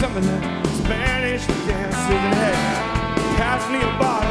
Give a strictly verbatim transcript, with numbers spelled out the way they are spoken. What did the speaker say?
some of that Spanish dances. And hey, pass me a bottle.